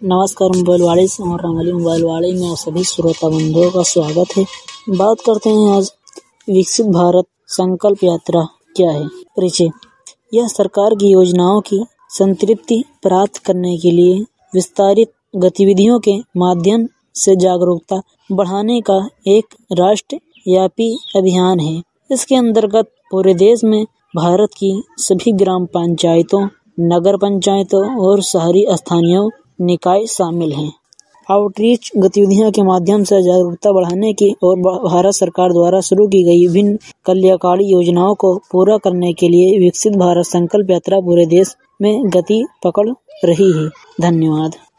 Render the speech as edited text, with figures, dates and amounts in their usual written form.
नमस्कार मोबाइल वाले से और रंगाली मोबाइल वाले में सभी श्रोता बंधुओं का स्वागत है। बात करते हैं आज विकसित भारत संकल्प यात्रा क्या है। परिचय। यह सरकार की योजनाओं की संतृप्ति प्राप्त करने के लिए विस्तारित गतिविधियों के माध्यम से जागरूकता बढ़ाने का एक राष्ट्रव्यापी अभियान है। इसके अंतर्गत पूरे देश में भारत की सभी ग्राम पंचायतों, नगर पंचायतों और शहरी स्थानीय निकाय शामिल हैं। आउटरीच गतिविधियों के माध्यम से जागरूकता बढ़ाने की और भारत सरकार द्वारा शुरू की गई विभिन्न कल्याणकारी योजनाओं को पूरा करने के लिए विकसित भारत संकल्प यात्रा पूरे देश में गति पकड़ रही है। धन्यवाद।